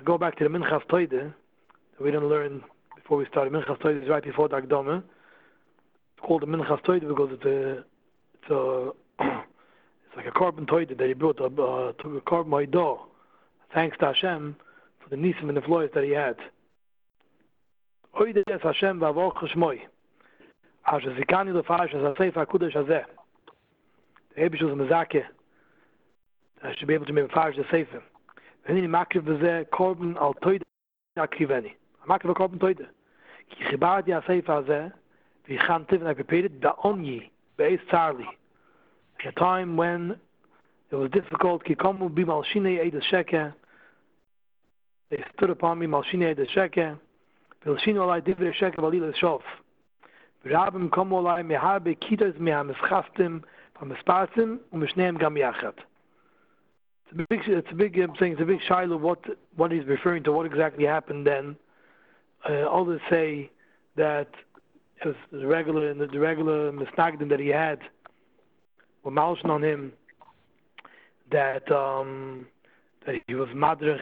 go back to the Minchas Toide, we didn't learn before we started. Minchas Toide is right before the Akdama. It's called the Minchas Toide because it's like a carbon toide that he brought took a carbon Haidah. Thanks to Hashem for the nisim and the floors that he had. Oide es Hashem v'avok cheshmoi. Asher zikani lefash as a sefer hakudosh hazeh. The Ebish was a mezakeh. I should be able to make a the sefer. V'hini makriv v'zeh carbon al toide akriveni. Makriv a carbon toide. Ki chibardi a sefer hazeh v'chantiv and I prepared it da'onyi be'ez tzarli. At a time when it was difficult, ki kamu bi malshinei eid sheke. They stood upon me, malshinei eid sheke. V'lshinu alai divrei sheke v'alil eshof. V'rabim kamu alai meharbe kitas me'amischastim v'amisparsim u'mishneim gam yachat. It's a big thing. It's a big shiloh. What he's referring to? What exactly happened then? Others say that it was the regular misnagdim that he had were malshin on him that he was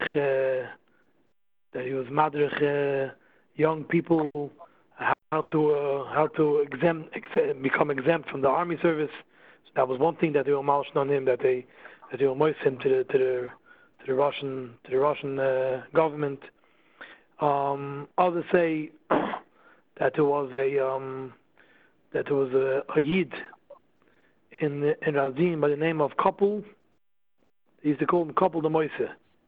madrich young people how to become exempt from the army service. So that was one thing that they were malshin on him, that they were moist him to the Russian government. Others say that there was a yid in Razin by the name of Koppel. They used to call him Koppel the Moise.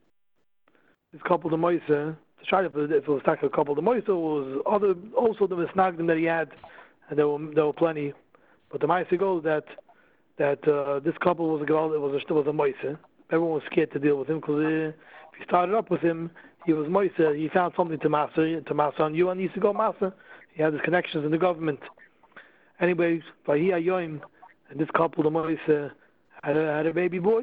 This Koppel the Moise, to try if it was like a Koppel the Moise, was also the misnagdim that he had, and there were plenty. But the Moise goes that this couple was a Moise. Everyone was scared to deal with him because if you started up with him, he was Moise. He found something to master on you, and he used to go master. He had his connections in the government. Anyways, Vahi Ayoim, and this couple, the Moise, had a baby boy.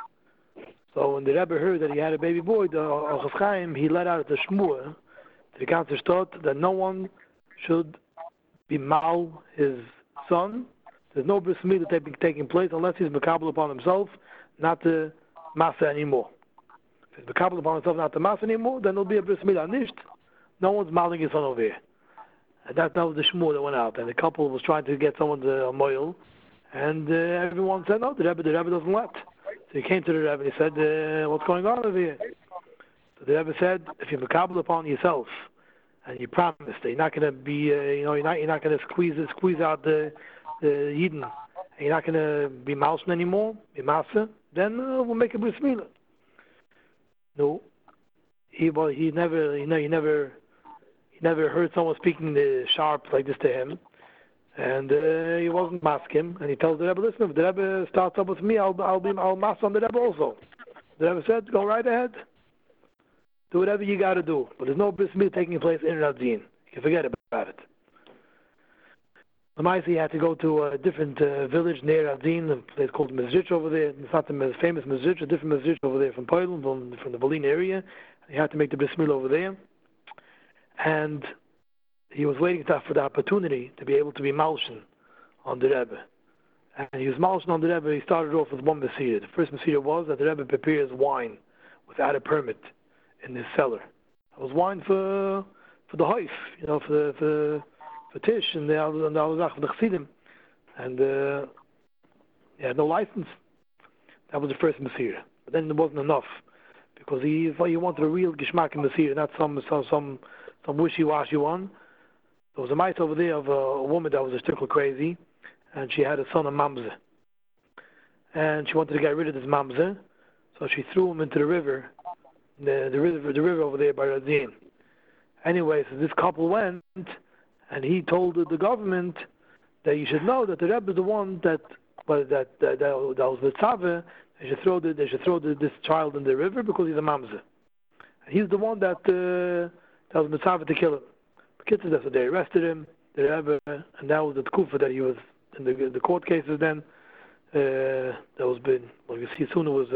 So when the Rebbe heard that he had a baby boy, the Chofetz Chaim, he let out the shmur to the Ganzer Stott that no one should be mal his son. There's no bris milah taking place unless he's mekabel upon himself not to masa anymore. If he's mekabel upon himself not to masa anymore, then there'll be a bris milah. Nisht. No one's maling his son over here. And that was the shmur that went out. And the couple was trying to get someone to moil, and everyone said no. The Rebbe doesn't let. So he came to the Rebbe and he said, "What's going on over here?" So the Rebbe said, "If you're mekabel upon yourself and you promise that you're not going to be, you're not going to squeeze out the Yidden, and you're not going to be Malshin anymore, be Masa, then we'll make a bris milah." No, he never heard someone speaking sharp like this to him, and he wasn't masking. And he tells the Rebbe, "Listen, if the Rebbe starts up with me, I'll mas on the Rebbe also." The Rebbe said, "Go right ahead, do whatever you got to do, but there's no bris milah taking place in Razin. You can forget about it." Lamaisi had to go to a different village near Razin, a place called Mezrich over there. It's not the famous Mezrich, a different Mezrich over there from Poland, from the Berlin area. He had to make the bris milah over there. And he was waiting for the opportunity to be able to be malshin on the Rebbe. And he was malshin on the Rebbe. He started off with one Mesira. The first Mesira was that the Rebbe prepares wine without a permit in his cellar. It was wine for the hoif, for Tish and the Alazach for the Chassidim. And he had no license. That was the first Mesira. But then it wasn't enough, because he wanted a real Gishmak in Mesira, not some wishy-washy one. There was a mice over there of a woman that was a stickle crazy, and she had a son, a mamze. And she wanted to get rid of this mamze, so she threw him into the river, the river over there by Razin. Anyway, so this couple went, and he told the government that you should know that the Rebbe is the one that was the tzaveh. They should throw this child in the river because he's a mamze. And he's the one that was the tzaveh to kill him. So they arrested him, the Rebbe, and that was the tkufa that he was in the court cases. Then that was been, well, you see soon it was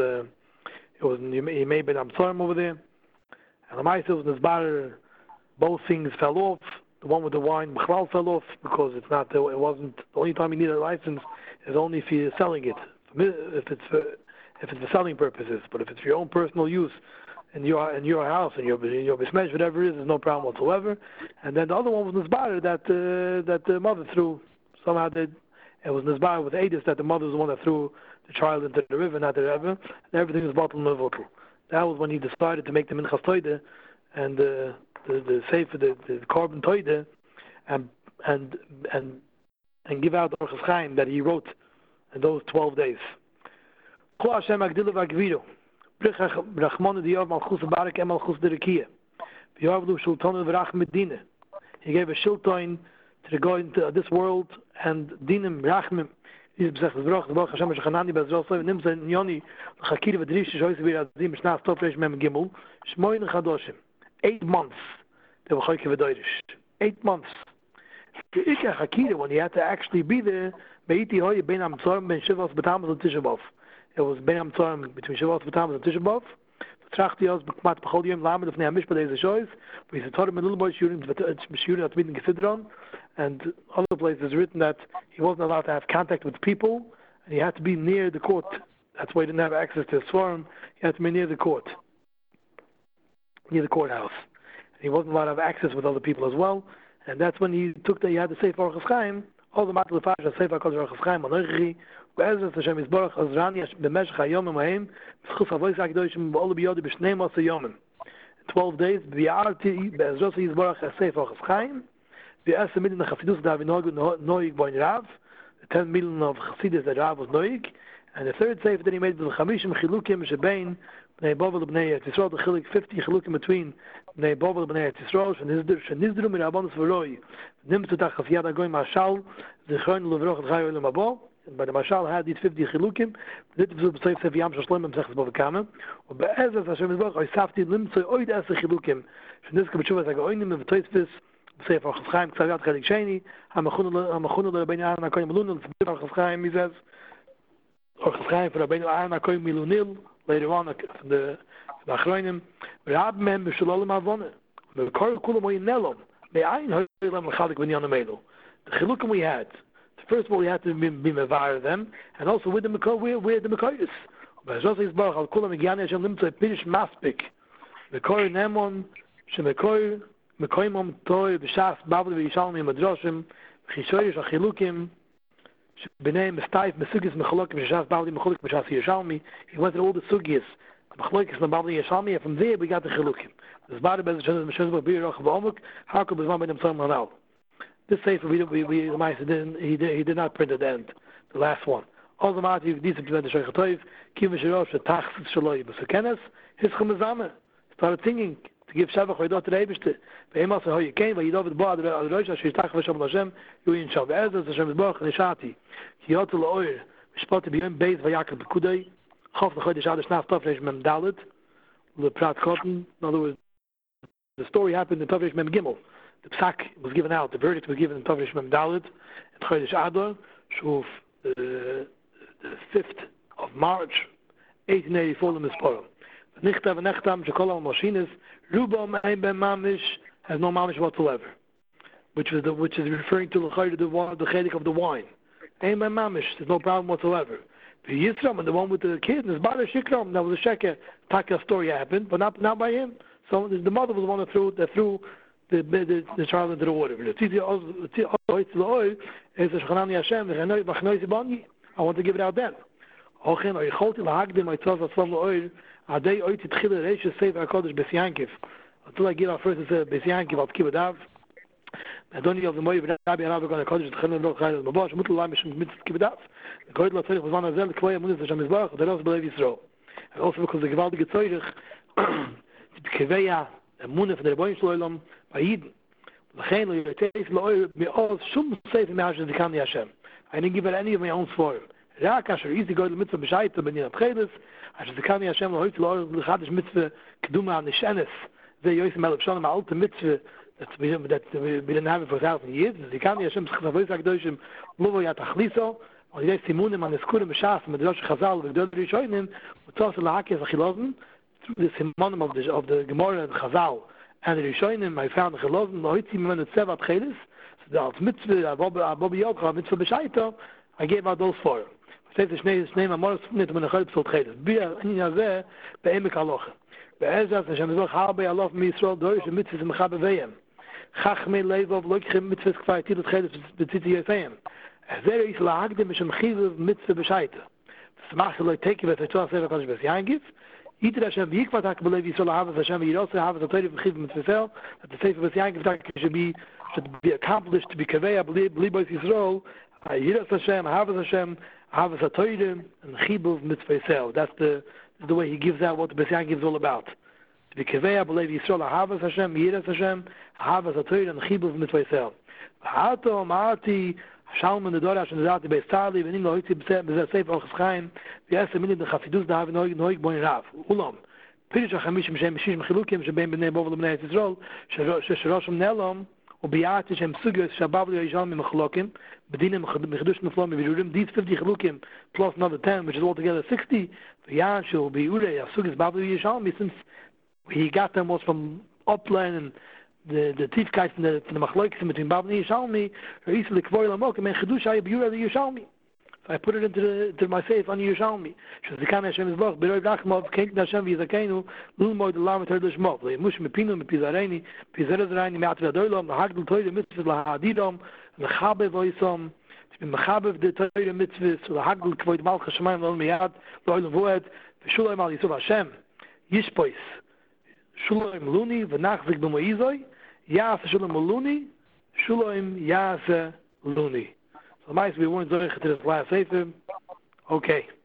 he may have been Amsarim over there, and the Maisa was Nizbar. Both things fell off. The one with the wine, B'chlal, fell off because it wasn't the only time you need a license is only if you're selling it. If it's for selling purposes, but if it's for your own personal use, in your house, and your besmesh, whatever it is, there's no problem whatsoever. And then the other one was Nizbar that the mother threw. Somehow it was Nizbar with Adis that the mother was the one that threw the child into the river, not the river, and everything was bottled and votal. That was when he decided to make the Minchas Toide and the Sefer, the Korban Toide, and give out the Orchos Chaim that he wrote in those 12 days. Kol Hashem Agdilu V'Agviru. Brachmanu Diyav Malchus Barak Em Malchus Derekia. V'Yavlu Shultanu V'Rach Medina. He gave a shilton to the go into this world and dinim rachmim. He's besech v'roch the Baruch Hashem Shechanani Bezral Soy Nimza Nyoni L'Chakiri V'Drish Shoyse V'Razim Mishnah Stop Reish Mem Gimel Shmoyin Chadoshim. 8 months they were choyke v'doirish. 8 months. Ikha Chakiri, when he had to actually be there, Beiti Hoye Ben Amtzorim Ben Shivos B'Tamas and Tisha B'Av. It was Ben Amtzorim between Shivos B'Tamas and Tisha B'Av. Trachti Oz B'Kmat B'Chol Yom Lamed of Nea Mishpat Eze Shoyz. But he's a Torah Menul Boy Shurim at Midin Gesidron. And other places written that he wasn't allowed to have contact with people, and he had to be near the court. That's why he didn't have access to his forum. He had to be near the court, near the courthouse. And he wasn't allowed to have access with other people as well. And that's when he had the Sefer Orchos Chaim, all the Matel Fash, the Sefer Orchos Chaim, Anoichi, Be'ezras Hashem Yisborach, Azrani, B'meshach HaYomim Ha'im, B'schus HaVois HaKadoshim, B'olu B'yodi, B'shnei Masa Yomim. 12 days, B'yarti, Be'ezras Yisborach, Sefer Orchos Chaim, B'yasa Midin HaChassidus, Davi Noig Boin Rav, the 10 million of Chassidus that Rav was Noig, and the third Sefer that he made was the Chamishim Chilukim Shebein, B'nei Bovel B'nei Eretz Yisrael, the Chilik 50 Chilukim between B'nei Bovel B'nei Eretz Yisrael, Shenizdru Mirabonus V'roi, Nimtu Tachas Yad HaGoy Mashal, Zichron L'Vrochet Chai Olam Haba, and by the Mashal had these 50 Chilukim, Dit V'zu B'Seif Sefer Yam Shoshlem B'Msechtes Bovekame, U'Be'ezaz Hashem Yisborach, Oisafti Limtzoi Oid Ese Chilukim, Shenizke B'Tshuvas HaGoynim V'Toisvis, Sefer Orchos Chaim, Ksaviyat Chelik Sheni, HaMachunu L'Rabbeinu Aaron HaKoyim Milunil, Sefer Orchos Chaim, he says, Orchos Chaim for Rabbeinu Aaron HaKoyim Milunil, later on the Achronim, Rab Mem B'Shalom Avonah, B'Kor Kulam Oyin Me'ayin Hoylem L'Chalik V'Nyan Amelu. The Chilukim we had, first of all, we had to be mevar them, and also with the Mekoyis. B'Zos Yisbarach Al Kulam Megyan Hashem Limtzoi Pirish Maspik, Mekoy Nemon, Shemekoy Mekoymom Toy B'Shas Babel V'Yishalmi Madroshim, V'Chishoyish Achilukim, B'nei Mestayif Mesugis Mechalokim B'Shas Babel Mecholik B'Shas Yishalmi. He went through all the Sugis, Mechalokim Babel Yishalmi, and from there we got the Chilukim. This Bari Bez Hashem Meshuz B'Bir Roch V'Omuk, Harkel B'Zman B'Nem Tzom Hanal. This sefer he did not print at the end, the last one. All the Mati these are the Sheikh Toiv, Kiv Shirosh Tachs Shaloi B'Sekenes, Hischem Mezame. Started singing to give Shavach V'Yidot to the Eibishter. V'Emas Hoye came, V'Yidot V'Bo Ad Rosh Asher Yitach V'Shem L'Hashem, Yuyin Shal V'Ezaz Hashem Yisborach Nishati, Kiyot L'Oir, Mishpat B'Yom Beis V'Yakar B'Kudei, Chof L'Chodesh Ad Shnaf Tov Reish Mem Dalet, L'Prat Kotten. In other words, the story happened in Tov Reish Mem Gimel. The psak was given out, the verdict was given in Tov Reish Mem Dalet, in Chodesh Adar, Shuf, the 5th of March, 1884 in Misporim. Nichtav and Nechtam, Shekol HaMoshinis, Rubam Ein Ben Mamish, has no Mamish whatsoever, which is referring to the chedik of the wine. Ein Ben Mamish, there's no problem whatsoever. The Yisram, and the one with the kid, is Bala Shikram, that was a Sheker, Taka story happened, but not by him. So the mother was the one that threw the child into the water. I want to give it out then. Until I give out first, it's Besyankiv, I'll keep it out. I don't know if the Moy Rabbi and Rabbi going to call it the Khalim Roch Khalim Mabosh, Mutal Lam Mishim keep it out. The Koid Lot was one of them, the Kloya Munis Hashem Yisbarach, the rest believe Yisrael. And also because the Gewaldige Zeurich, the Keveya, and Munif, and the Rebbein Shloilam, by Yidin. L'chein lo yirteis lo'oir me'oz shum sefer me'asher zikani Hashem. I didn't give it any of my own svorim. Rak asher izi goy l'mitzvah b'shayta b'nin atchelis, asher zikani Hashem lo'hoyt lo'or l'chadish mitzvah keduma nishenes, ze yoysim elef shonim ha'alta mitzvah that we didn't have it for 1,000 years. Zikani Hashem s'chavoyz ha'kedoshim lovo yatachliso, on yidei simunim an eskurim b'shas, medrosh chazal v'gdol rishonim, u'tzos l'hakez achilozen, through the simonim of the Gemara and Chazal, and the Rishonim, I found the Chelozim, Lohitzi Mimenu Tzevat Chelis, so the mitzvah, Abobi Yokra, mitzvah B'Shaita, I gave out those four. I said the Shnei Amoros Funet Menachol Psot Chelis. Bia Ani Nazeh Be'emek Aloche. Be'ezras Hashem Yisrael Harbe Alof Yisrael Dorish Mitzvahs Mechabe Ve'em. Chachmei Leivov Loichim Mitzvahs Kfar Tilut Cheles B'Tzitzi Yosayim. Zer Is Lahagdim Mishem Chizav Mitzvah B'Shaita. Smach Loi Teki Vet Yitzvah Seva Kodesh B'S Yangiv. Yiter Hashem V'Yikvat HaKa B'Lev Yisrael Havas Hashem V'Yiroseh Havas HaTorah V'Chiv Mitzvah. That the Sefer B'S Yangiv should be accomplished to be Kaveya B'Libos Yisrael. Yiras Hashem, Havas Hashem, Havas HaTorah, and Chibuv Mitzvah. That's the way he gives out what the B'S Yangiv is all about. To be Kaveya B'Lev Yisrael Havas Hashem, Yiras Hashem, Havas HaTorah, and Chibuv Mitzvah. V'Hato Ma'ati Shalman the Dorash and the Zati Beis Tali, V'nim Lo Hitzi B'Zeh Seif Ochs Chaim, V'yaseh Minim the Chafidus Dahav Noig Boin Rav. Ulam. Pirish HaChamishim Shem Mishim Chilukim Shem Bein B'nei Bovel B'nei Yisrael, Sheroshim Nelom, וביאת שהם סוגיות שהבבלי הישלמים מחלוקים, בדינים מחדוש נפלום בבירורים, these 50 חלוקים plus another 10, which is altogether 60, ויען שהוא ביורי, הסוגיות בבלי הישלמי, since he got them was from upland and the tiefkeit from the machloikim between Babli and Yishalmi, or easily kvoi lamokim, and Chidush hay biura the Yishalmi. So I put it into my safe on Yishalmi. Shazikane Hashem Yisboch, Beroi Rachmov, Kenkin Hashem V'Yizakenu, Lulmoy the Lamet Herdosh Mov, Le'emush Mepinu, Mepizareni, Pizarezareni, Me'atvi Adoylom, L'Hagdul Toyre Mitzvahs, L'Hadidom, L'Chabev Oisom, Mechabev the Toyre Mitzvahs, L'Hagdul Kvoi Malcha Shemayim, L'Ol Miyad, L'Oylom Voed, V'Shulayim Al Yisrael Hashem, Yishpois, Shulayim Luni, V'Nachzik B'Moizoi, Yase Shulayim Luni, Shulayim Yase Luni. So, might we weren't going to this last sefer. Okay.